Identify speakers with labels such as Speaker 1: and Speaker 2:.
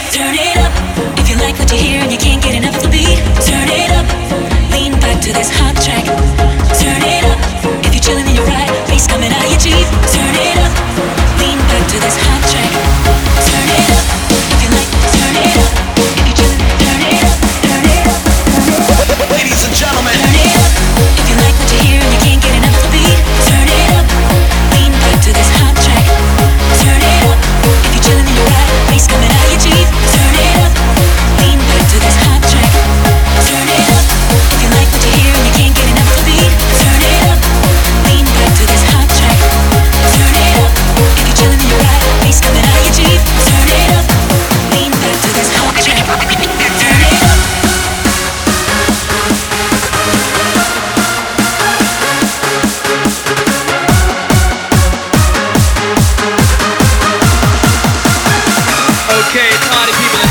Speaker 1: Turn it up. If you like what you hear and you can't get enough of the beat, turn it up. Lean back to this hot track. Turn it up. If you're chilling in your ride, bass coming out of your Jeep, turn it up. Lean back to this hot track. Turn it up. If you like, turn it up. If you're chilling, turn it up. Turn it up. Turn it up.
Speaker 2: Ladies and gentlemen,
Speaker 1: turn it up. If you like what you hear and you can't get enough of the beat, turn it up. Lean back to this hot track. Turn it up. If you're chilling in your ride, bass coming out of your Jeep, turn it up. Lean back to this hot track. Turn it up. If you like what you hear and you can't get enough of the beat, turn it up. Lean back to this hot track. Turn it up. If you're chilling in your ride, bass coming out of your Jeep, turn it up. Lean back to this hot track. Turn it up.
Speaker 3: Okay, party people.